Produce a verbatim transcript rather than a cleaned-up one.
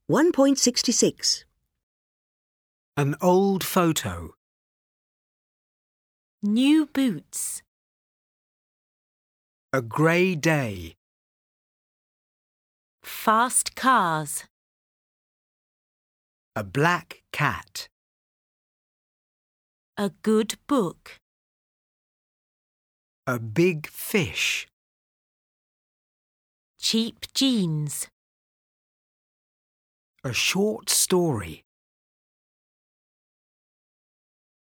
one point six six. An old photo. New boots. A grey day. Fast cars. A black cat. A good book. A big fish. Cheap jeans. A short story.